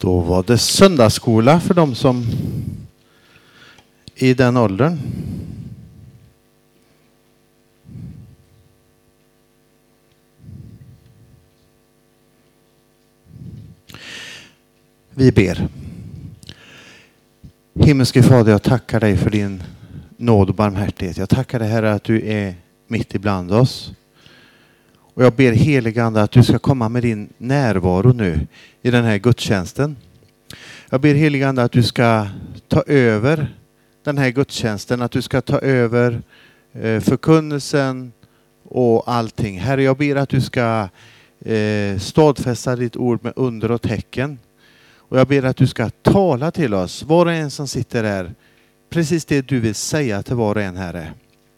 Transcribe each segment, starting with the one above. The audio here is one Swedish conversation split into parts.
Då var det söndagsskola för de som i den åldern. Vi ber. Himmelske Fader, jag tackar dig för din nåd och barmhärtighet. Jag tackar dig, Herre, att du är mitt ibland oss. Och jag ber helige Ande att du ska komma med din närvaro nu i den här gudstjänsten. Jag ber helige Ande att du ska ta över den här gudstjänsten, att du ska ta över förkunnelsen och allting. Herre, jag ber att du ska stadfästa ditt ord med under och tecken. Och jag ber att du ska tala till oss, var och en som sitter här, precis det du vill säga till var och en, Herre.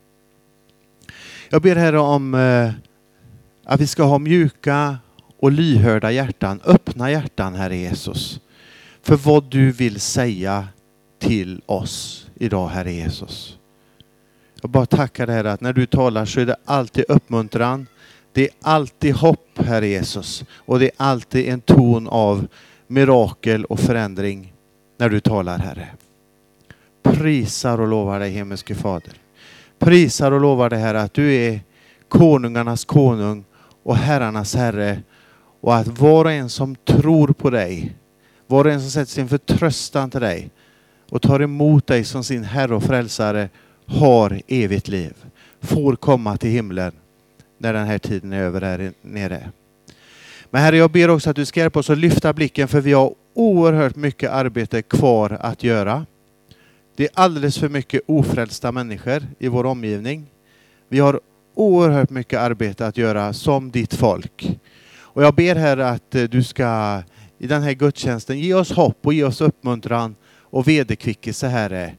Jag ber, Herre, om att vi ska ha mjuka och lyhörda hjärtan, öppna hjärtan, Herre Jesus, för vad du vill säga till oss idag, Herre Jesus. Jag bara tackar dig, Herre, att när du talar så är det alltid uppmuntran, det är alltid hopp, Herre Jesus, och det är alltid en ton av mirakel och förändring när du talar, Herre. Prisar och lovar dig, himmelske Fader. Prisar och lovar dig, Herre, att du är konungarnas konung och herrarnas Herre, och att var och en som tror på dig, var och en som sätter sin förtröstan till dig och tar emot dig som sin Herre och frälsare har evigt liv. Får komma till himlen när den här tiden är över här nere. Men Herre, jag ber också att du ska hjälpa oss att lyfta blicken, för vi har oerhört mycket arbete kvar att göra. Det är alldeles för mycket ofrälsta människor i vår omgivning. Vi har oerhört mycket arbete att göra som ditt folk. Och jag ber, Herre, att du ska i den här gudstjänsten ge oss hopp och ge oss uppmuntran och vederkvickelse, Herre.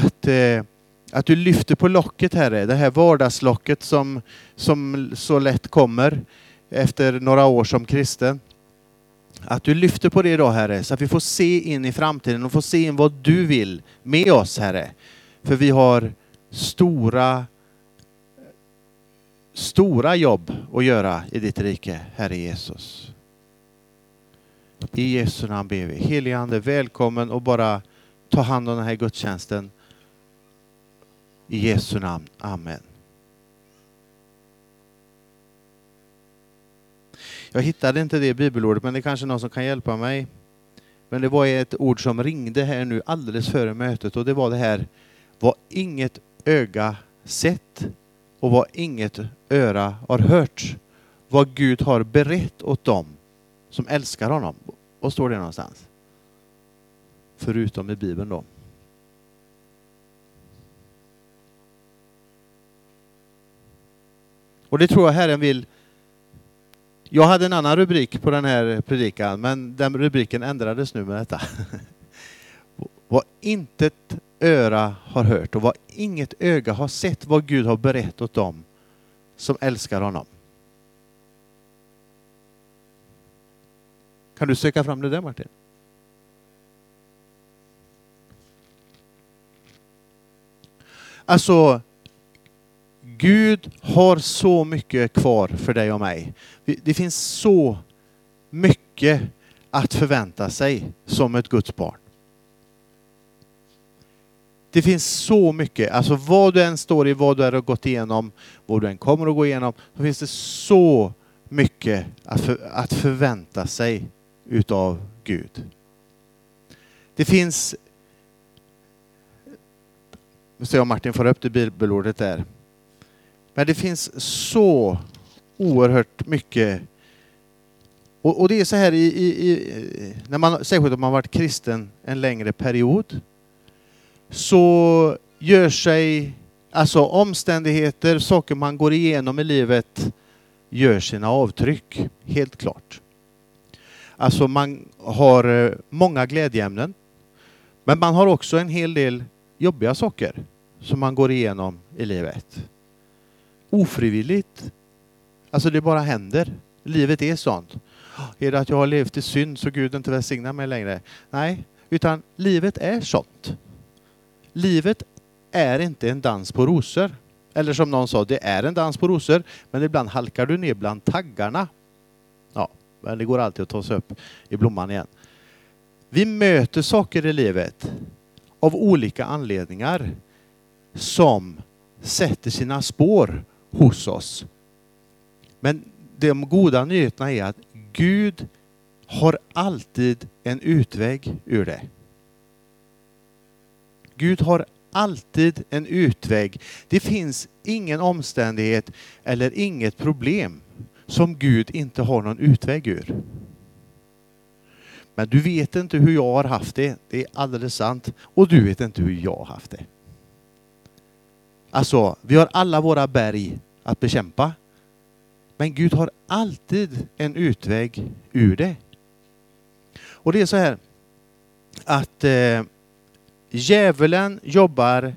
Att du lyfter på locket, Herre, det här vardagslocket som så lätt kommer efter några år som kristen. Att du lyfter på det idag, Herre, så att vi får se in i framtiden och får se in vad du vill med oss, Herre. För vi har stora jobb att göra i ditt rike, Herre Jesus. I Jesu namn ber vi. Helige Ande, välkommen och bara ta hand om den här gudstjänsten. I Jesu namn. Amen. Jag hittade inte det bibelordet, men det är kanske någon som kan hjälpa mig. Men det var ett ord som ringde här nu alldeles före mötet, och det var det här: vad inget öga sett och vad inget öra har hört, vad Gud har berett åt dem som älskar honom. Och står det någonstans? Förutom i Bibeln då. Och det tror jag Herren vill. Jag hade en annan rubrik på den här predikan, men den rubriken ändrades nu med detta. Vad intet öra har hört och vad inget öga har sett, vad Gud har berett åt dem som älskar honom. Kan du söka fram det där, Martin? Alltså, Gud har så mycket kvar för dig och mig. Det finns så mycket att förvänta sig som ett Guds barn. Det finns så mycket, alltså vad du än står i, vad du har gått igenom, vad du än kommer att gå igenom, så finns det så mycket att förvänta sig utav Gud. Det finns, nu ser jag Martin får upp det bibelordet där. Men det finns så oerhört mycket. Och det är så här när man, särskilt om man har varit kristen en längre period, så gör sig alltså omständigheter, saker man går igenom i livet, gör sina avtryck, helt klart. Alltså man har många glädjeämnen, men man har också en hel del jobbiga saker som man går igenom i livet. Ofrivilligt. Alltså det bara händer. Livet är sånt. Är det att jag har levt i synd så Gud inte välsignar mig längre? Nej, utan livet är sånt. Livet är inte en dans på rosor. Eller som någon sa, det är en dans på rosor, men ibland halkar du ner bland taggarna. Ja, men det går alltid att ta sig upp i blomman igen. Vi möter saker i livet av olika anledningar som sätter sina spår hos oss. Men de goda nyheterna är att Gud har alltid en utväg ur det. Gud har alltid en utväg. Det finns ingen omständighet eller inget problem som Gud inte har någon utväg ur. Men du vet inte hur jag har haft det. Det är alldeles sant. Och du vet inte hur jag har haft det. Alltså, vi har alla våra berg att bekämpa. Men Gud har alltid en utväg ur det. Och det är så här att djävulen jobbar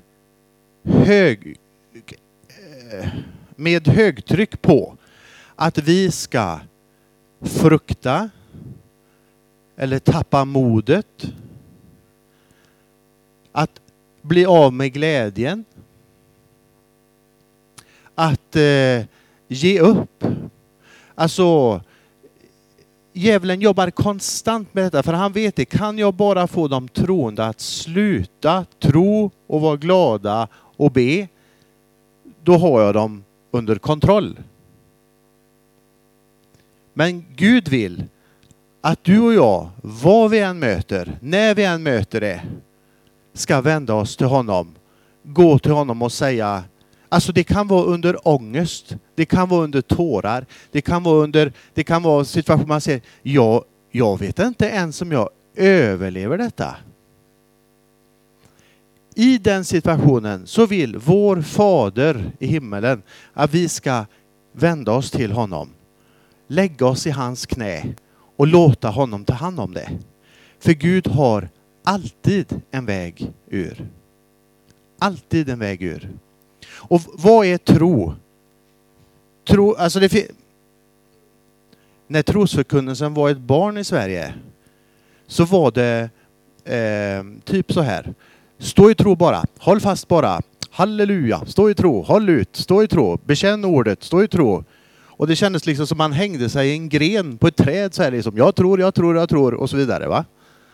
med högtryck på att vi ska frukta eller tappa modet, att bli av med glädjen, att ge upp. Alltså, djävulen jobbar konstant med detta, för han vet det. Kan jag bara få de troende att sluta tro och vara glada och be, då har jag dem under kontroll. Men Gud vill att du och jag, vad vi än möter, när vi än möter det, ska vända oss till honom. Gå till honom och säga, alltså det kan vara under ångest, det kan vara under tårar, det kan vara situationer man säger, jag vet inte ens om jag överlever detta. I den situationen så vill vår Fader i himmelen att vi ska vända oss till honom. Lägga oss i hans knä och låta honom ta hand om det. För Gud har alltid en väg ur. Alltid en väg ur. Och vad är tro? Alltså när trosförkunnelsen var ett barn i Sverige så var det typ så här. Stå i tro bara. Håll fast bara. Halleluja. Stå i tro. Håll ut. Stå i tro. Bekänn ordet. Stå i tro. Och det kändes liksom som man hängde sig i en gren på ett träd så här liksom. Jag tror och så vidare, va?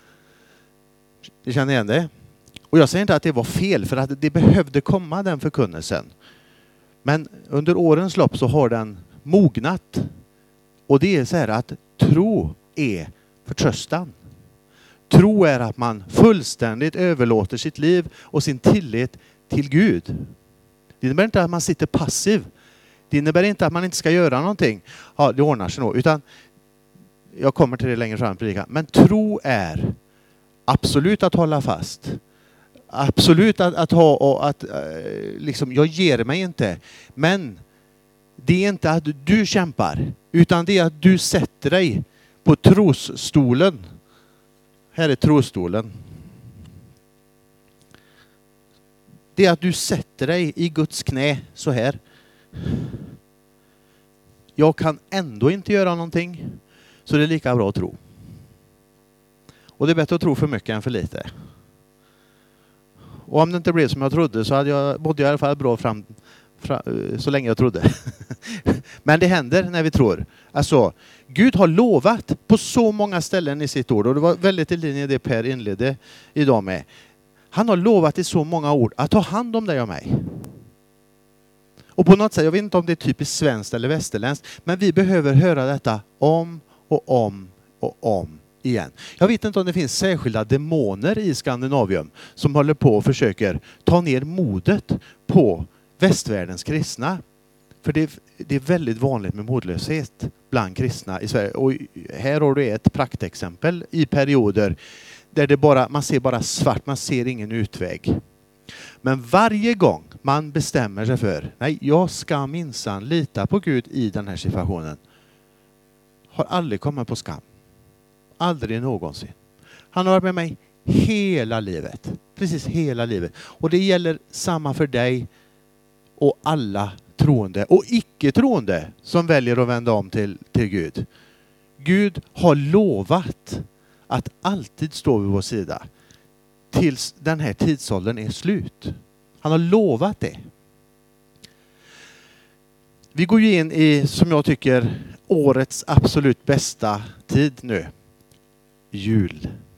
Ni känner igen det? Och jag säger inte att det var fel, för att det behövde komma den förkunnelsen. Men under årens lopp så har den mognat. Och det är så här att tro är förtröstan. Tro är att man fullständigt överlåter sitt liv och sin tillit till Gud. Det innebär inte att man sitter passiv. Det innebär inte att man inte ska göra någonting. Ja, det ordnar sig nog. Utan, jag kommer till det längre fram i predikan. Men tro är absolut att hålla fast. Absolut att ha och att liksom, jag ger mig inte. Men det är inte att du kämpar, utan det är att du sätter dig på trosstolen. Här är trosstolen. Det är att du sätter dig i Guds knä så här. Jag kan ändå inte göra någonting, så det är lika bra att tro. Och det är bättre att tro för mycket än för lite. Och om det inte blev som jag trodde så mådde jag i alla fall bra fram så länge jag trodde. Men det händer när vi tror. Alltså, Gud har lovat på så många ställen i sitt ord. Och det var väldigt i linje det Per inledde idag med. Han har lovat i så många ord att ta hand om dig och mig. Och på något sätt, jag vet inte om det är typiskt svenskt eller västerländskt, men vi behöver höra detta om och om och om igen. Jag vet inte om det finns särskilda demoner i Skandinavium som håller på och försöker ta ner modet på västvärldens kristna. För det är väldigt vanligt med modlöshet bland kristna i Sverige. Och här har du ett praktexempel i perioder där man ser bara svart, man ser ingen utväg. Men varje gång man bestämmer sig för, nej, jag ska minsann lita på Gud i den här situationen, har aldrig kommit på skam. Aldrig någonsin. Han har varit med mig hela livet. Precis hela livet. Och det gäller samma för dig och alla troende och icke-troende som väljer att vända om till Gud. Gud har lovat att alltid stå vid vår sida tills den här tidsåldern är slut. Han har lovat det. Vi går ju in i, som jag tycker, årets absolut bästa tid nu. Jul.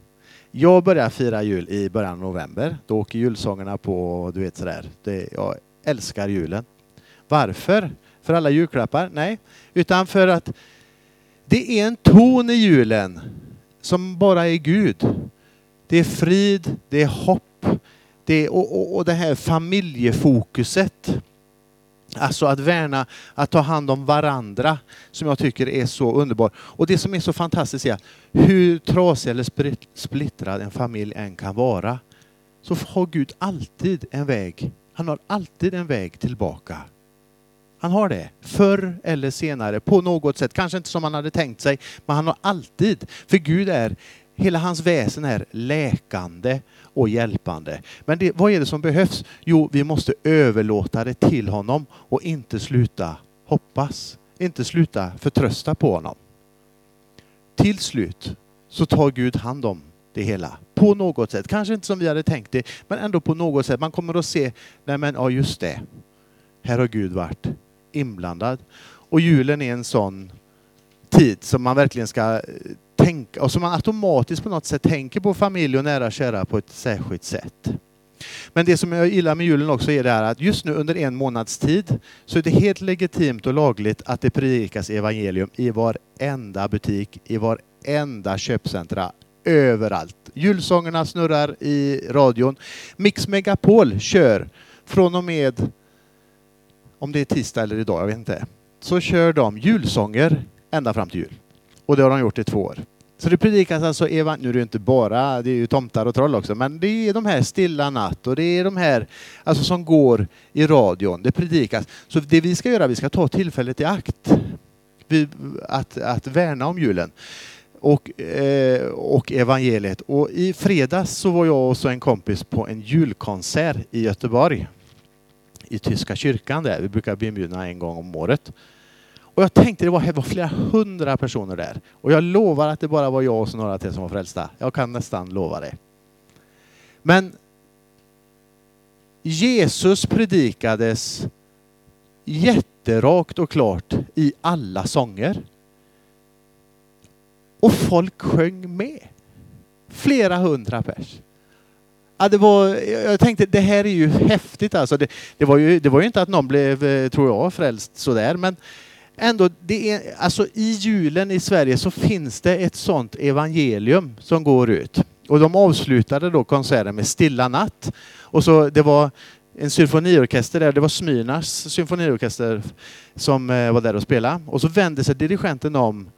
Jag börjar fira jul i början av november. Då åker julsångerna på, du vet sådär. Jag älskar julen. Varför? För alla julklappar? Nej. Utan för att det är en ton i julen som bara är Gud. Det är frid, det är hopp, det är, och det här familjefokuset. Alltså att värna, att ta hand om varandra, som jag tycker är så underbart. Och det som är så fantastiskt är att hur trasig eller splittrad en familj än kan vara, så har Gud alltid en väg. Han har alltid en väg tillbaka. Han har det, förr eller senare, på något sätt. Kanske inte som han hade tänkt sig, men han har alltid. För Gud är, hela hans väsen är läkande och hjälpande. Men vad är det som behövs? Jo, vi måste överlåta det till honom och inte sluta hoppas. Inte sluta förtrösta på honom. Till slut så tar Gud hand om det hela. På något sätt. Kanske inte som vi hade tänkt det, men ändå på något sätt. Man kommer att se, nej men ja just det. Här har Gud varit inblandad. Och julen är en sån tid som man verkligen ska tänka, och som man automatiskt på något sätt tänker på familj och nära kära på ett särskilt sätt. Men det som jag gillar med julen också är det här att just nu under en månads tid så är det helt legitimt och lagligt att det predikas evangelium i varenda butik, i varenda köpcentra, överallt. Julsångerna snurrar i radion. Mix Megapol kör från och med, om det är tisdag eller idag, jag vet inte, så kör de julsånger ända fram till jul. Och det har de gjort i 2 år. Så det predikas alltså, nu är det inte bara, det är ju tomtar och troll också, men det är de här Stilla natt och det är de här alltså, som går i radion, det predikas. Så det vi ska göra, vi ska ta tillfället i akt att värna om julen och evangeliet. Och i fredags så var jag och så en kompis på en julkonsert i Göteborg. I Tyska kyrkan där. Vi brukar bli inbjudna en gång om året. Och jag tänkte det var flera 100 personer där. Och jag lovar att det bara var jag och så några till som var frälsta. Jag kan nästan lova det. Men Jesus predikades jätterakt och klart i alla sånger. Och folk sjöng med. Flera 100 pers. Ja, jag tänkte det här är ju häftigt alltså. Det var ju inte att någon blev, tror jag, frälst sådär, men ändå, det är, alltså i julen i Sverige så finns det ett sånt evangelium som går ut. Och de avslutade då konserten med Stilla natt. Och så det var en symfoniorkester där, det var Smyrnas symfoniorkester som var där och spelade. Och så vände sig dirigenten om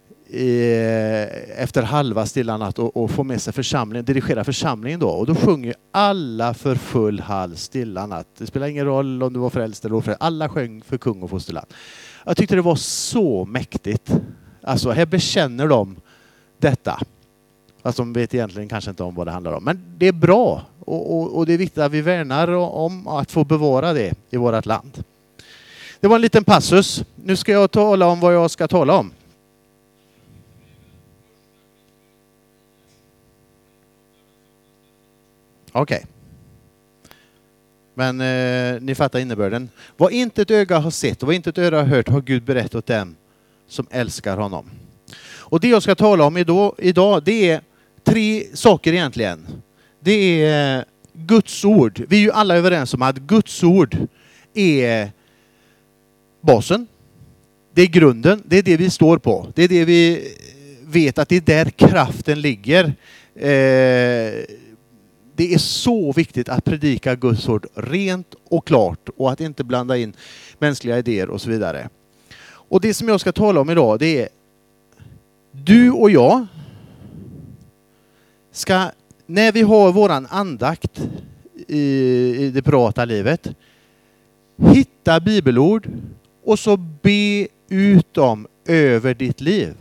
efter halva Stilla natt och få med sig församlingen, dirigera församlingen då. Och då sjunger alla för full hals Stilla natt. Det spelar ingen roll om du var frälst eller ofrälst. Alla sjöng för kung och fosterland. Jag tyckte det var så mäktigt. Alltså här bekänner de detta. Fast de vet egentligen kanske inte om vad det handlar om. Men det är bra. Och det är viktigt att vi värnar om att få bevara det i vårt land. Det var en liten passus. Nu ska jag tala om vad jag ska tala om. Okej. Men ni fattar innebörden. Vad inte ett öga har sett och vad inte ett öra har hört har Gud berättat åt dem som älskar honom. Och det jag ska tala om idag det är 3 saker egentligen. Det är Guds ord. Vi är ju alla överens om att Guds ord är basen. Det är grunden. Det är det vi står på. Det är det vi vet att det är där kraften ligger. Det är så viktigt att predika Guds ord rent och klart och att inte blanda in mänskliga idéer och så vidare. Och det som jag ska tala om idag det är du och jag ska, när vi har våran andakt i det privata livet, hitta bibelord och så be ut dem över ditt liv.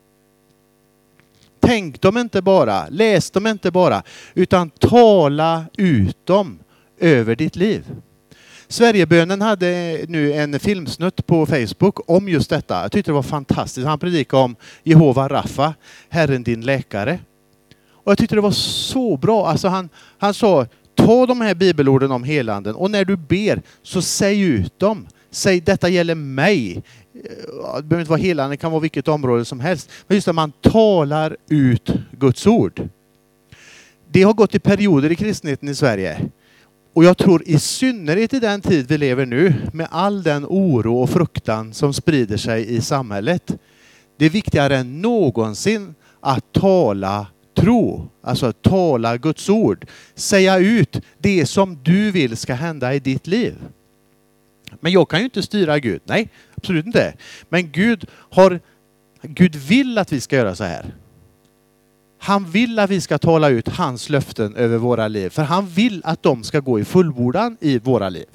Tänk dem inte bara, läs dem inte bara, utan tala ut dem över ditt liv. Sverigebönen hade nu en filmsnutt på Facebook om just detta. Jag tyckte det var fantastiskt. Han predikade om Jehova Raffa, Herren din läkare. Och jag tyckte det var så bra. Alltså han sa, ta de här bibelorden om helanden och när du ber så säg ut dem. Säg, detta gäller mig. Det behöver inte vara helande, det kan vara vilket område som helst. Men just att man talar ut Guds ord. Det har gått i perioder i kristenheten i Sverige. Och jag tror i synnerhet i den tid vi lever nu, med all den oro och fruktan som sprider sig i samhället. Det är viktigare än någonsin att tala tro, alltså att tala Guds ord. Säga ut det som du vill ska hända i ditt liv. Men jag kan ju inte styra Gud. Nej, absolut inte. Men Gud vill att vi ska göra så här. Han vill att vi ska tala ut hans löften över våra liv. För han vill att de ska gå i fullbordan i våra liv.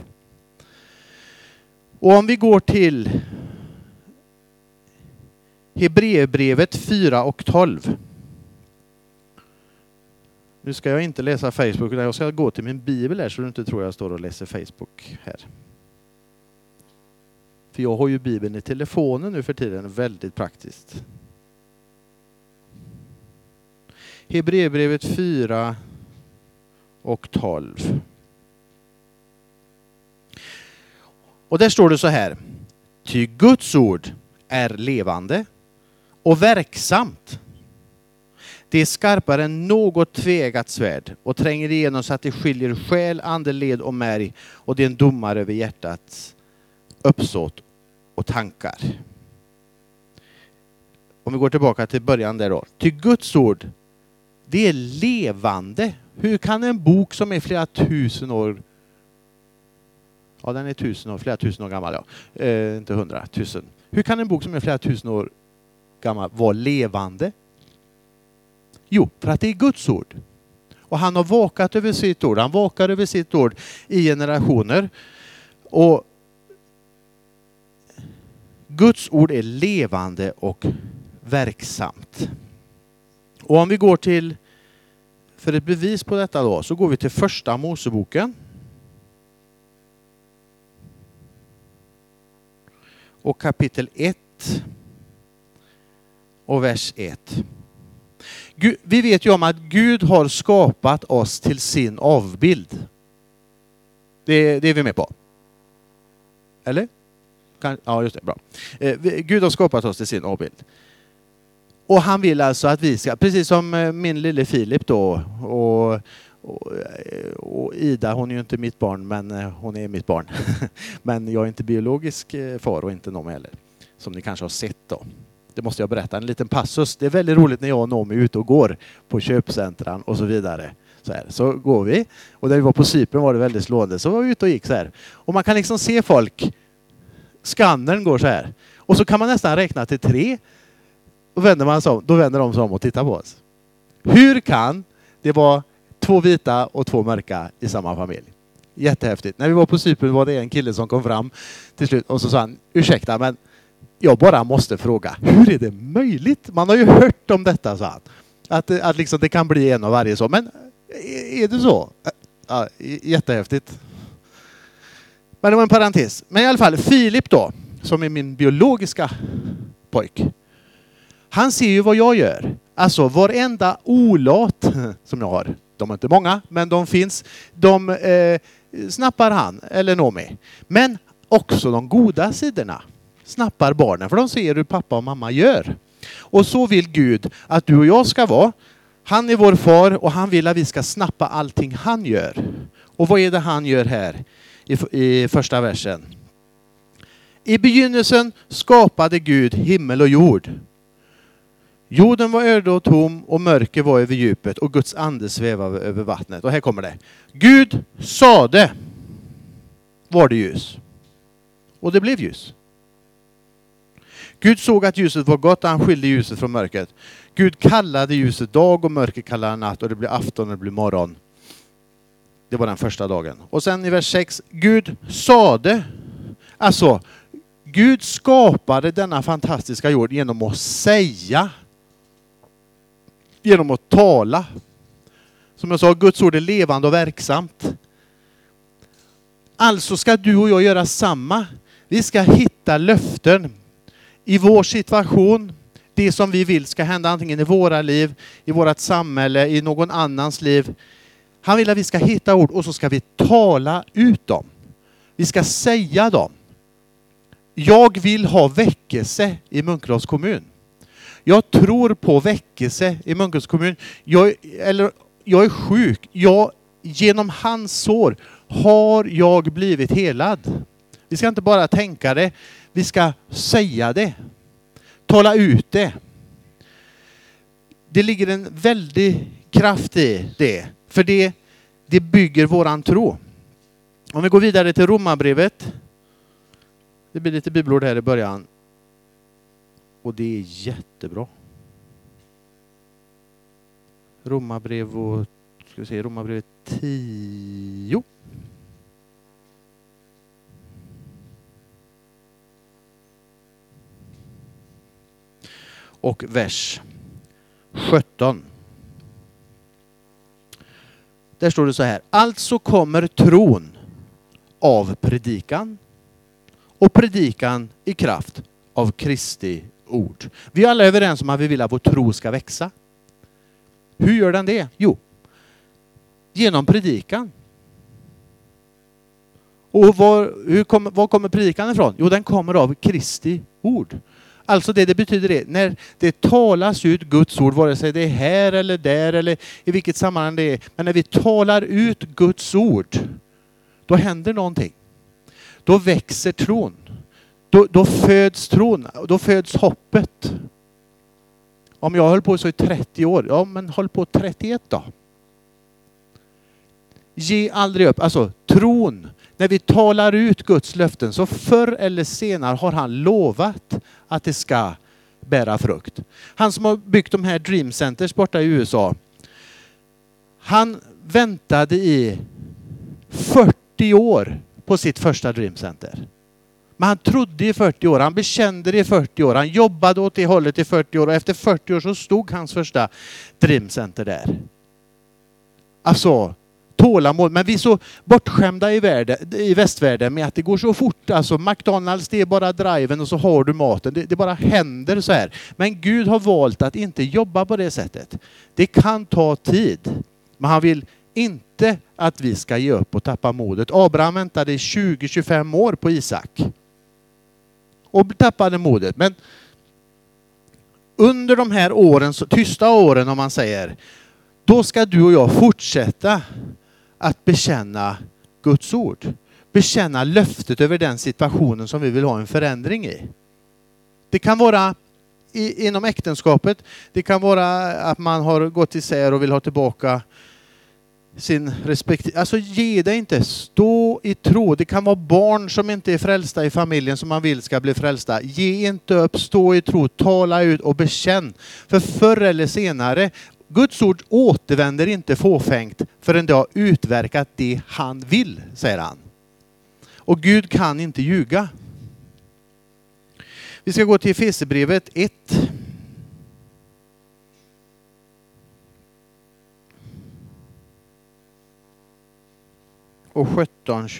Och om vi går till Hebreerbrevet 4 och 12. Nu ska jag inte läsa Facebook, utan jag ska gå till min bibel här så du inte tror jag står och läser Facebook här. För jag har ju bibeln i telefonen nu för tiden, väldigt praktiskt. Hebreerbrevet 4 och 12. Och där står det så här. Ty Guds ord är levande och verksamt. Det är skarpare än något tvegat svärd och tränger igenom så att det skiljer själ, ande, led och märg, och det är en domare över hjärtats uppsåt och tankar. Om vi går tillbaka till början där då. Ty Guds ord, det är levande. Hur kan en bok som är flera tusen år, ja den är flera tusen år gammal, ja. Inte 100, 1000. Hur kan en bok som är flera tusen år gammal vara levande? Jo, för att det är Guds ord. Och han har vakat över sitt ord. Han vakar över sitt ord i generationer. Och Guds ord är levande och verksamt. Och om vi går till, för ett bevis på detta då, så går vi till första Moseboken. Och kapitel 1 och vers 1. Vi vet ju om att Gud har skapat oss till sin avbild. Det är vi med på. Eller? Ja, just det. Bra. Gud har skapat oss till sin avbild. Och han vill alltså att vi ska, precis som min lille Filip då, och Ida, hon är ju inte mitt barn, men hon är mitt barn. Men jag är inte biologisk far och inte någon heller. Som ni kanske har sett då. Det måste jag berätta, en liten passus. Det är väldigt roligt när jag och Nomi är ute och går på köpcentran och så vidare. Så går vi. Och när vi var på Cypern var det väldigt slående. Så var vi ute och gick så här. Och man kan liksom se folk. Skannern går så här. Och så kan man nästan räkna till 3. Och då vänder de sig om och tittar på oss. Hur kan det vara 2 vita och 2 mörka i samma familj? Jättehäftigt. När vi var på Cypern var det en kille som kom fram till slut och så sa han, ursäkta men jag bara måste fråga, hur är det möjligt? Man har ju hört om detta, sa han. Att liksom det kan bli en av varje så. Men är det så? Ja, jättehäftigt. Men det var en parentes. Men i alla fall, Filip då, som är min biologiska pojk. Han ser ju vad jag gör. Alltså varenda olat som jag har. De är inte många, men de finns. De snappar han eller Nomi. Men också de goda sidorna snappar barnen. För de ser hur pappa och mamma gör. Och så vill Gud att du och jag ska vara. Han är vår far och han vill att vi ska snappa allting han gör. Och vad är det han gör här i första versen? I begynnelsen skapade Gud himmel och jord. Jorden var öde och tom och mörker var över djupet och Guds ande svävade över vattnet. Och här kommer det. Gud sade, var det ljus. Och det blev ljus. Gud såg att ljuset var gott och han skilde ljuset från mörkret. Gud kallade ljuset dag och mörker kallade natt och det blev afton och det blev morgon. Det var den första dagen. Och sen i vers 6, Gud sade, alltså Gud skapade denna fantastiska jord genom att säga, genom att tala. Som jag sa, Guds ord är levande och verksamt. Alltså ska du och jag göra samma. Vi ska hitta löften i vår situation. Det som vi vill ska hända antingen i våra liv, i vårt samhälle, i någon annans liv. Han vill att vi ska hitta ord och så ska vi tala ut dem. Vi ska säga dem. Jag vill ha väckelse i Munkedals kommun. Jag tror på väckelse i Munkedals kommun. jag är sjuk. Genom hans sår har jag blivit helad. Vi ska inte bara tänka det. Vi ska säga det. Tala ut det. Det ligger en väldig kraft i det. För det bygger våran tro. Om vi går vidare till Romarbrevet. Det blir lite bibelord här i början. Och det är jättebra. Romarbrevet 10. Och vers 17. Där står det så här. Alltså kommer tron av predikan och predikan i kraft av Kristi ord. Vi är alla överens om att vi vill att vår tro ska växa. Hur gör den det? Jo, genom predikan. Och var kommer predikan ifrån? Jo, den kommer av Kristi ord. Alltså det betyder det, när det talas ut Guds ord, vare sig det är här eller där eller i vilket sammanhang det är. Men när vi talar ut Guds ord, då händer någonting. Då växer tron. Då föds tron. Då föds hoppet. Om jag höll på så i 30 år, ja men håll på 31 då. Ge aldrig upp. Alltså tron. När vi talar ut Guds löften så förr eller senare har han lovat att det ska bära frukt. Han som har byggt de här Dream Centers borta i USA. Han väntade i 40 år på sitt första Dream Center. Men han trodde i 40 år, han bekände det i 40 år, han jobbade åt det hållet i 40 år och efter 40 år så stod hans första Dream Center där. Alltså tålamod, men vi är så bortskämda i västvärlden med att det går så fort. Alltså McDonalds, det är bara driven och så har du maten. Det bara händer så här. Men Gud har valt att inte jobba på det sättet. Det kan ta tid. Men han vill inte att vi ska ge upp och tappa modet. Abraham väntade 20-25 år på Isak. Och tappade modet. Men under de här åren, så tysta åren om man säger, då ska du och jag fortsätta att bekänna Guds ord. Bekänna löftet över den situationen som vi vill ha en förändring i. Det kan vara inom äktenskapet. Det kan vara att man har gått isär och vill ha tillbaka sin respekt. Alltså ge dig inte. Stå i tro. Det kan vara barn som inte är frälsta i familjen som man vill ska bli frälsta. Ge inte upp. Stå i tro. Tala ut och bekänn. För förr eller senare, Guds ord återvänder inte fåfängt förrän det har utverkat det han vill, säger han. Och Gud kan inte ljuga. Vi ska gå till Efesierbrevet 1. Och 17.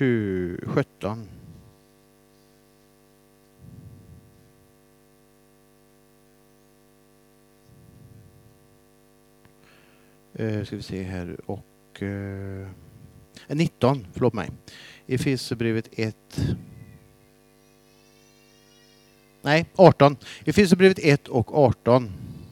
Ska vi se här. Och 19, förlåt mig. Efesierbrevet 1. Nej, 18. Efesierbrevet 1 och 18.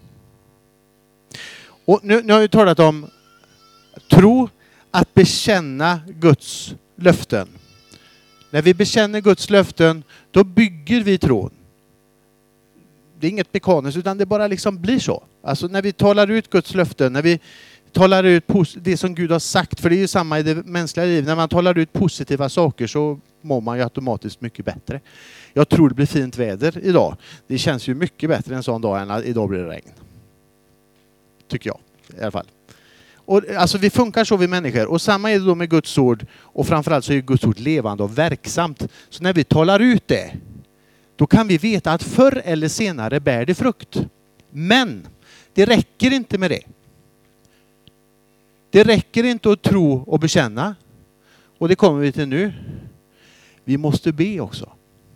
Och nu har vi talat om tro, att bekänna Guds löften. När vi bekänner Guds löften, då bygger vi tron. Det är inget mekaniskt, utan det bara liksom blir så. Alltså när vi talar ut Guds löften, när vi talar ut det som Gud har sagt, för det är ju samma i det mänskliga livet. När man talar ut positiva saker så mår man ju automatiskt mycket bättre. Jag tror det blir fint väder idag. Det känns ju mycket bättre en sån dag än att idag blir det regn. Tycker jag i alla fall. Och alltså vi funkar så vi människor. Och samma är det då med Guds ord. Och framförallt så är Guds ord levande och verksamt. Så när vi talar ut det, då kan vi veta att förr eller senare bär det frukt. Men det räcker inte med det. Det räcker inte att tro och bekänna. Och det kommer vi till nu. Vi måste be också.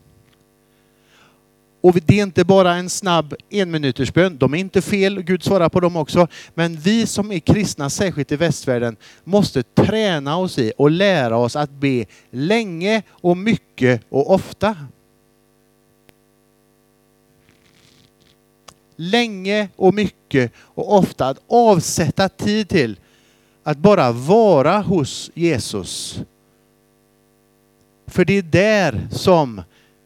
Och det är inte bara en snabb enminutersbön. De är inte fel, Gud svarar på dem också. Men vi som är kristna, särskilt i västvärlden, måste träna oss i och lära oss att be länge och mycket och ofta. Länge och mycket och ofta. Att avsätta tid till att bara vara hos Jesus. För det är där som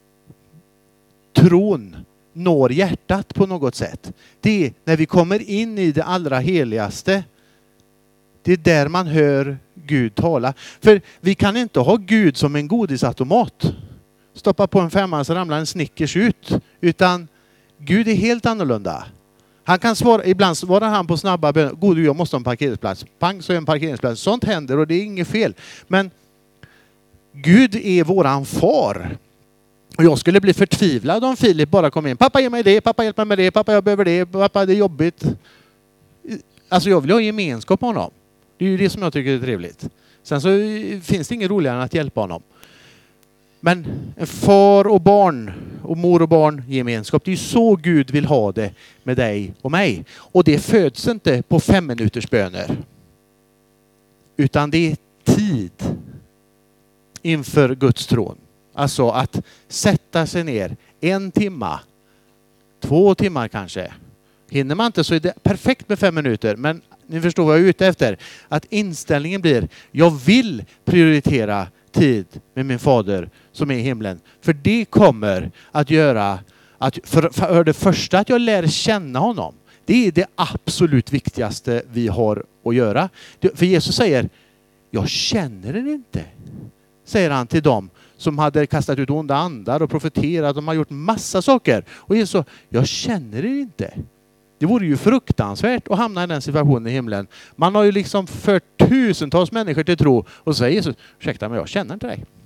tron når hjärtat på något sätt. Det är när vi kommer in i det allra heligaste. Det är där man hör Gud tala. För vi kan inte ha Gud som en godisautomat. Stoppa på en 5 så ramlar en Snickers ut. Utan Gud är helt annorlunda. Han kan svara, ibland svarar han på snabba böner. God, jag måste ha en parkeringsplats. Pang, så är en parkeringsplats. Sånt händer och det är inget fel. Men Gud är våran far. Och jag skulle bli förtvivlad om Filip bara kom in. Pappa, ge mig det. Pappa, hjälp mig med det. Pappa, jag behöver det. Pappa, det är jobbigt. Alltså jag vill ha gemenskap med honom. Det är ju det som jag tycker är trevligt. Sen så finns det inget roligare än att hjälpa honom. Men en far och barn och mor och barn gemenskap. Det är ju så Gud vill ha det med dig och mig. Och det föds inte på 5 minuters böner. Utan det är tid inför Guds tron. Alltså att sätta sig ner 1 timme, 2 timmar kanske. Hinner man inte så är det perfekt med 5 minuter. Men ni förstår vad jag är ute efter. Att inställningen blir, jag vill prioritera tid med min fader som är i himlen. För det kommer att göra att för det första att jag lär känna honom. Det är det absolut viktigaste vi har att göra. För Jesus säger, jag känner den inte. Säger han till dem som hade kastat ut onda andar och profeterat. De har gjort massa saker. Och Jesus sa, jag känner det inte. Det vore ju fruktansvärt att hamna i den situationen i himlen. Man har ju liksom fört tusentals människor till tro. Och säger Jesus, ursäkta men jag känner inte dig.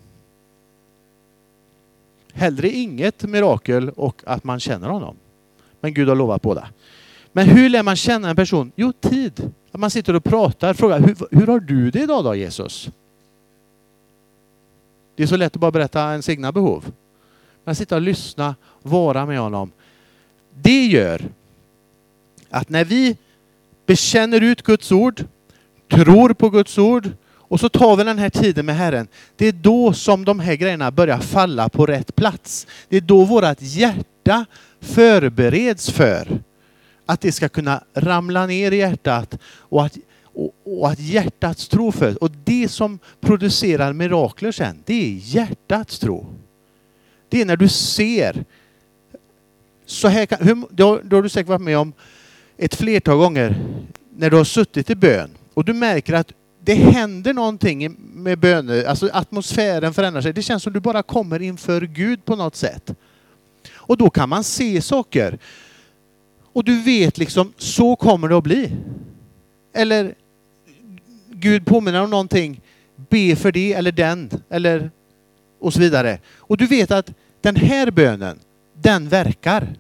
Hellre inget mirakel och att man känner honom. Men Gud har lovat båda. Men hur lär man känna en person? Jo, tid. Att man sitter och pratar. Frågar, hur har du det idag då, Jesus? Det är så lätt att bara berätta ens egna behov. Men sitta och lyssna, vara med honom. Det gör att när vi bekänner ut Guds ord, tror på Guds ord och så tar vi den här tiden med Herren. Det är då som de här grejerna börjar falla på rätt plats. Det är då vårat hjärta förbereds för att det ska kunna ramla ner i hjärtat och att hjärtats tro föds. Och det som producerar mirakler sen, det är hjärtats tro. Det är när du ser. Så här då har du säkert varit med om ett flertal gånger när du har suttit i bön. Och du märker att det händer någonting med böner. Alltså atmosfären förändrar sig. Det känns som du bara kommer inför Gud på något sätt. Och då kan man se saker. Och du vet liksom, så kommer det att bli. Eller Gud påminner om någonting. Be för det eller den. Eller och så vidare. Och du vet att den här bönen, den verkar.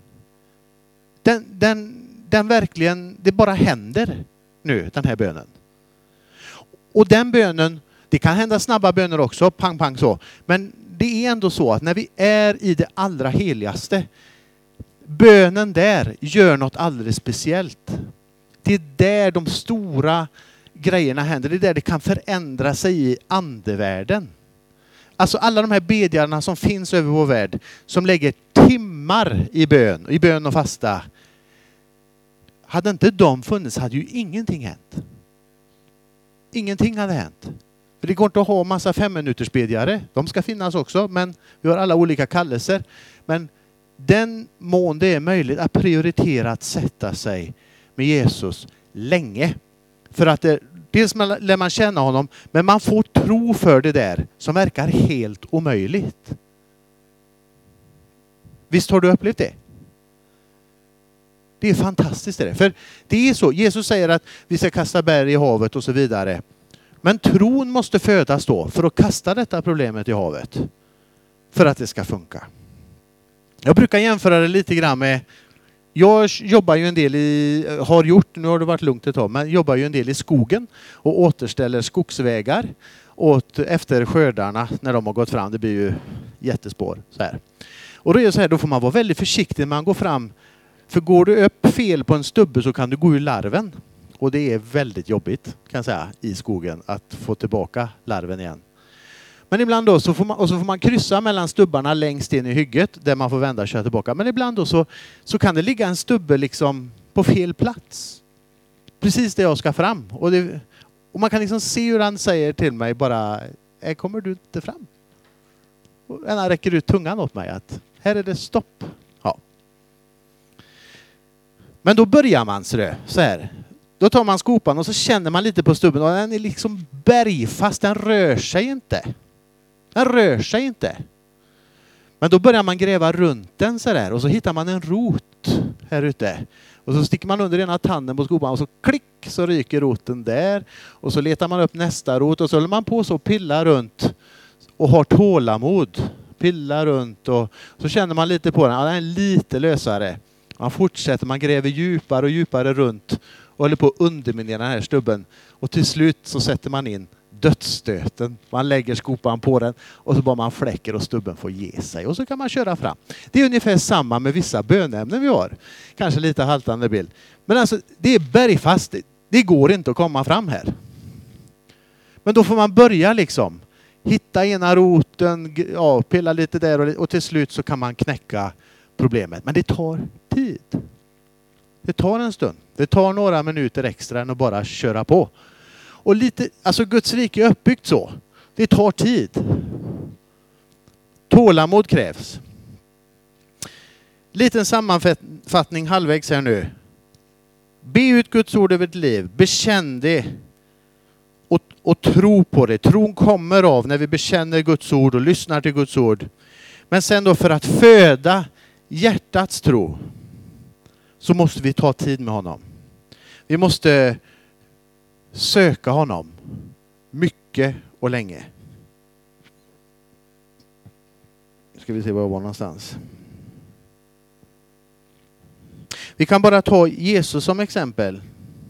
Den verkligen, det bara händer nu, den här bönen. Och den bönen, det kan hända snabba böner också, pang pang så. Men det är ändå så att när vi är i det allra heligaste, bönen där gör något alldeles speciellt. Det är där de stora grejerna händer. Det är där det kan förändra sig i andevärlden. Alltså alla de här bedjarna som finns över vår värld, som lägger timmar i bön och fasta. Hade inte de funnits hade ju ingenting hänt. Ingenting hade hänt. För det går inte att ha massa 5-minutersbedjare. De ska finnas också, men vi har alla olika kallelser. Men den mån det är möjligt att prioritera att sätta sig med Jesus länge. För att dels lär man känna honom, men man får tro för det där som verkar helt omöjligt. Visst har du upplevt det? Det är fantastiskt det. För det är så, Jesus säger att vi ska kasta berg i havet och så vidare. Men tron måste födas då för att kasta detta problemet i havet. För att det ska funka. Jag brukar jämföra det lite grann med, jag jobbar ju en del nu har det varit lugnt ett tag, men jobbar ju en del i skogen och återställer skogsvägar efter skördarna när de har gått fram. Det blir ju jättespår så här. Och då är det så här, då får man vara väldigt försiktig när man går fram. För går du upp fel på en stubbe så kan du gå ur larven. Och det är väldigt jobbigt kan jag säga i skogen att få tillbaka larven igen. Men ibland då så får man kryssa mellan stubbarna längst in i hygget där man får vända och köra tillbaka. Men ibland då så kan det ligga en stubbe liksom på fel plats. Precis där jag ska fram. Och Och man kan liksom se hur han säger till mig bara, kommer du inte fram? Och han räcker ut tungan åt mig att här är det stopp. Ja. Men då börjar man så här. Då tar man skopan och så känner man lite på stubben och den är liksom bergfast, den rör sig inte. Den rör sig inte. Men då börjar man gräva runt den så där och så hittar man en rot här ute. Och så sticker man under ena tanden på skopan och så klick så ryker roten där. Och så letar man upp nästa rot och så håller man på så pilla runt och har tålamod. Pilla runt och så känner man lite på den. Ja, den är lite lösare. Man fortsätter, man gräver djupare och djupare runt och håller på att underminera den här stubben. Och till slut så sätter man in dödsstöten. Man lägger skopan på den och så bara man fläcker och stubben får ge sig. Och så kan man köra fram. Det är ungefär samma med vissa bönämnen vi har. Kanske lite haltande bild. Men alltså det är bergfast. Det går inte att komma fram här. Men då får man börja liksom. Hitta ena roten, ja, pilla lite där och till slut så kan man knäcka problemet. Men det tar tid. Det tar en stund. Det tar några minuter extra än att bara köra på. Och lite, alltså Guds rike är uppbyggt så. Det tar tid. Tålamod krävs. Liten sammanfattning halvvägs här nu. Be ut Guds ord över ditt liv. Bekänn det. Och tro på det. Tron kommer av när vi bekänner Guds ord och lyssnar till Guds ord. Men sen då för att föda hjärtats tro så måste vi ta tid med honom. Vi måste söka honom mycket och länge. Nu ska vi se var jag var någonstans. Vi kan bara ta Jesus som exempel.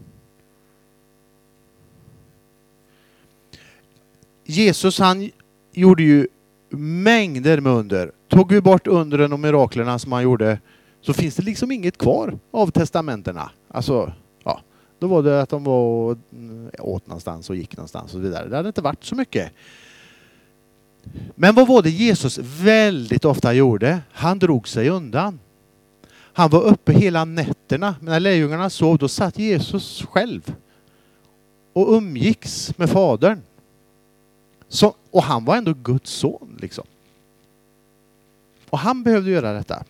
Jesus han gjorde ju mängder med under. Tog vi bort undren och miraklerna som han gjorde så finns det liksom inget kvar av testamenterna. Alltså, ja, då var det att de var åt någonstans och gick någonstans och vidare. Det hade inte varit så mycket. Men vad var det Jesus väldigt ofta gjorde? Han drog sig undan. Han var uppe hela nätterna. Men när lärjungarna sov, då satt Jesus själv och umgicks med Fadern. Så, och han var ändå Guds son liksom. Och han behövde göra detta.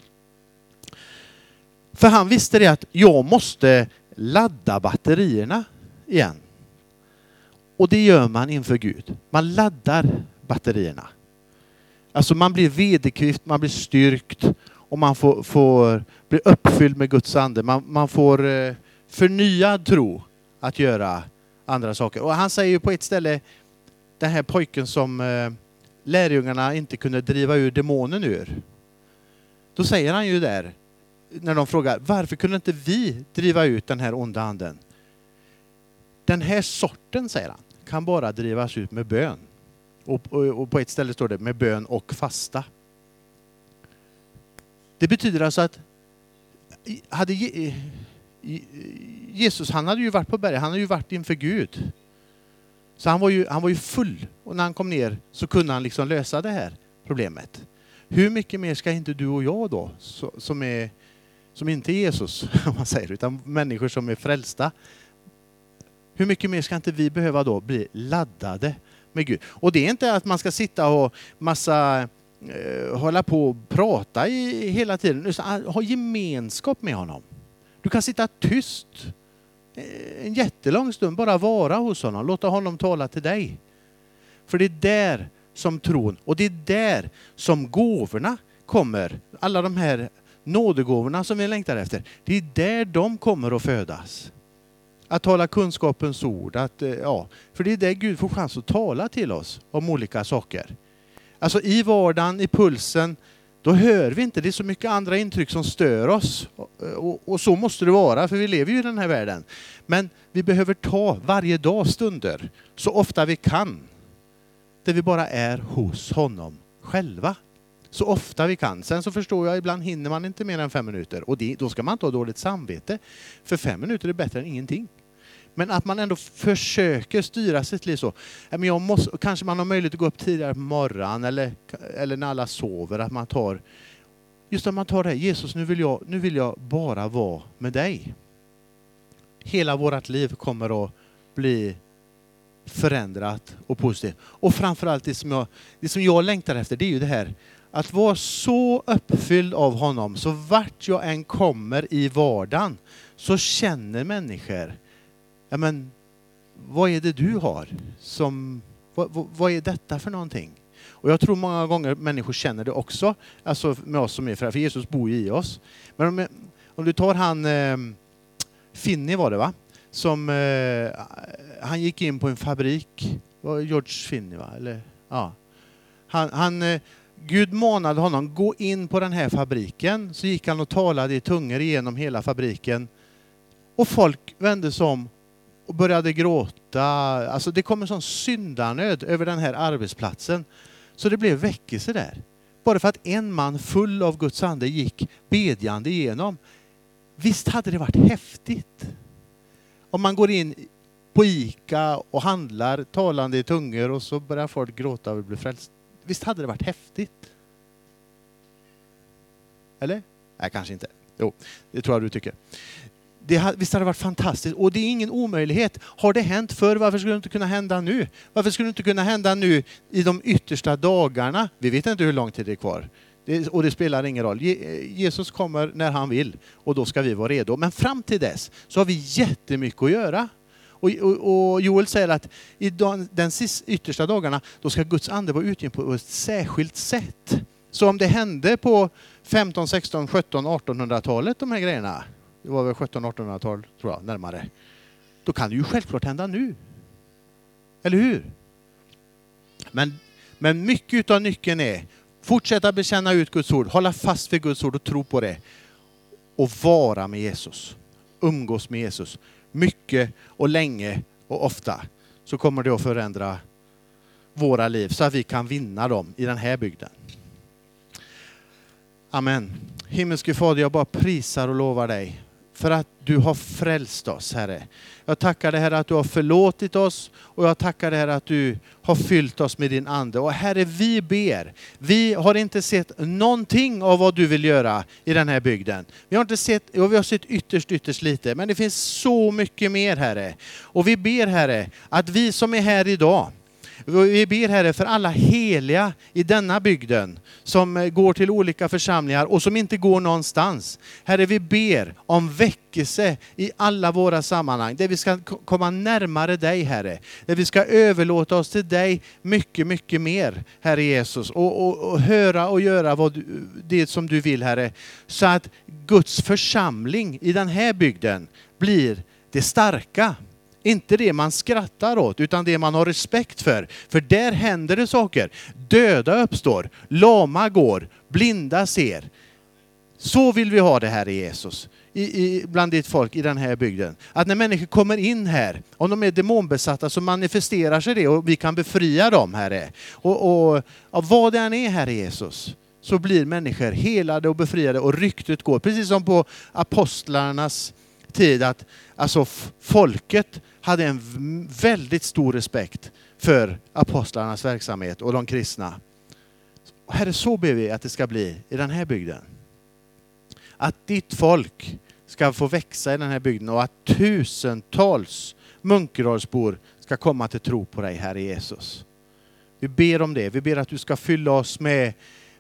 För han visste det att jag måste ladda batterierna igen. Och det gör man inför Gud. Man laddar batterierna. Alltså man blir vederkvitt, man blir styrkt och man får bli uppfylld med Guds ande. Man får förnyad tro att göra andra saker. Och han säger ju på ett ställe, den här pojken som lärjungarna inte kunde driva ur demonen ur. Då säger han ju där, när de frågar, varför kunde inte vi driva ut den här onda anden? Den här sorten, säger han, kan bara drivas ut med bön. Och på ett ställe står det med bön och fasta. Det betyder alltså att Jesus, han hade ju varit på berget, han hade ju varit inför Gud. Så han var ju full. Och när han kom ner så kunde han liksom lösa det här problemet. Hur mycket mer ska inte du och jag då, som inte är Jesus, om man säger, utan människor som är frälsta. Hur mycket mer ska inte vi behöva då bli laddade med Gud? Och det är inte att man ska sitta och hålla på och prata hela tiden, utan ha gemenskap med honom. Du kan sitta tyst en jättelång stund, bara vara hos honom, låta honom tala till dig. För det är där som tron, och det är där som gåvorna kommer. Alla de här nådegåvorna som vi längtar efter, det är där de kommer att födas. Att tala kunskapens ord, för det är där Gud får chans att tala till oss om olika saker. Alltså i vardagen, i pulsen, då hör vi inte. Det är så mycket andra intryck som stör oss. Och så måste det vara, för vi lever ju i den här världen. Men vi behöver ta varje dag stunder, så ofta vi kan. Där vi bara är hos honom själva. Så ofta vi kan. Sen så förstår jag, ibland hinner man inte mer än 5 minuter. Och då ska man inte ha dåligt samvete. För 5 minuter är bättre än ingenting. Men att man ändå försöker styra sitt liv så. Kanske man har möjlighet att gå upp tidigare på morgonen eller när alla sover. Att man tar det här, Jesus, nu vill jag bara vara med dig. Hela vårt liv kommer att bli förändrat och positivt. Och framförallt det som jag längtar efter, det är ju det här att vara så uppfylld av honom så vart jag än kommer i vardagen så känner människor, ja men vad är det du har? Vad är detta för någonting? Och jag tror många gånger människor känner det också, alltså med oss som är för Jesus bor i oss. Men om du tar han Finney var det va? Som han gick in på en fabrik, var George Finney va? Eller ja. Gud manade honom gå in på den här fabriken, så gick han och talade i tungor igenom hela fabriken. Och folk vände sig om och började gråta. Alltså det kom en sån syndanöd över den här arbetsplatsen. Så det blev väckelse där. Bara för att en man full av Guds ande gick bedjande igenom. Visst hade det varit häftigt. Om man går in på ICA och handlar talande i tungor och så börjar folk gråta och bli frälst. Visst hade det varit häftigt? Eller? Nej, kanske inte. Jo, det tror jag du tycker. Visst hade det varit fantastiskt. Och det är ingen omöjlighet. Har det hänt förr, varför skulle det inte kunna hända nu? Varför skulle det inte kunna hända nu i de yttersta dagarna? Vi vet inte hur lång tid det är kvar. Och det spelar ingen roll. Jesus kommer när han vill. Och då ska vi vara redo. Men fram till dess så har vi jättemycket att göra. Och Joel säger att i den yttersta dagarna då ska Guds ande vara utgiven på ett särskilt sätt. Så om det hände på 15, 16, 17, 1800-talet de här grejerna, det var väl 1700-1800-tal tror jag närmare, då kan det ju självklart hända nu. Eller hur? Men mycket av nyckeln är fortsätta bekänna ut Guds ord, hålla fast vid Guds ord och tro på det. Och vara med Jesus. Umgås med Jesus. Mycket och länge och ofta så kommer det att förändra våra liv så att vi kan vinna dem i den här bygden. Amen. Himmelske Fader, jag bara prisar och lovar dig för att du har frälst oss, Herre. Jag tackar dig, Herre, att du har förlåtit oss och jag tackar dig, Herre, att du har fyllt oss med din ande. Och Herre, vi ber. Vi har inte sett någonting av vad du vill göra i den här bygden. Vi har sett ytterst lite, men det finns så mycket mer, Herre. Och vi ber, Herre, att vi som är här idag, vi ber, Herre, för alla heliga i denna bygden som går till olika församlingar och som inte går någonstans. Herre, vi ber om väckelse i alla våra sammanhang. Där vi ska komma närmare dig, Herre. Där vi ska överlåta oss till dig mycket, mycket mer, Herre Jesus. Och höra och göra det som du vill, Herre. Så att Guds församling i den här bygden blir det starka. Inte det man skrattar åt, utan det man har respekt för. För där händer det saker. Döda uppstår, lama går, blinda ser. Så vill vi ha det här i Jesus. Bland ditt folk i den här bygden. Att när människor kommer in här, om de är demonbesatta så manifesterar sig det och vi kan befria dem, Herre. Och vad det än är, Herre Jesus, så blir människor helade och befriade och ryktet går. Precis som på apostlarnas tid, att alltså folket hade en väldigt stor respekt för apostlarnas verksamhet och de kristna. Herre, så ber vi att det ska bli i den här bygden. Att ditt folk ska få växa i den här bygden och att tusentals Munkedalsbor ska komma till tro på dig, Herre Jesus. Vi ber om det. Vi ber att du ska fylla oss med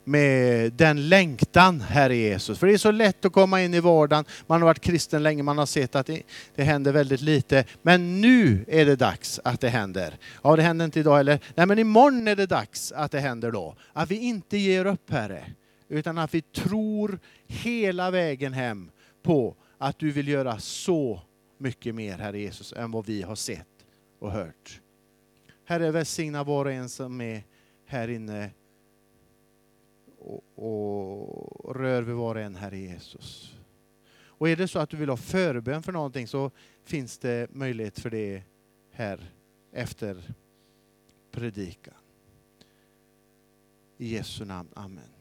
den längtan, Herre Jesus. För det är så lätt att komma in i vardagen. Man har varit kristen länge, man har sett att det händer väldigt lite. Men nu är det dags att det händer. Ja, det händer inte idag eller. Nej, men imorgon är det dags att det händer då. Att vi inte ger upp, Herre. Utan att vi tror hela vägen hem på att du vill göra så mycket mer, Herre Jesus, än vad vi har sett och hört. Herre, välsigna var och en som är här inne och rör vid var och en, Herre Jesus. Och är det så att du vill ha förbön för någonting så finns det möjlighet för det här efter predikan. I Jesu namn, amen.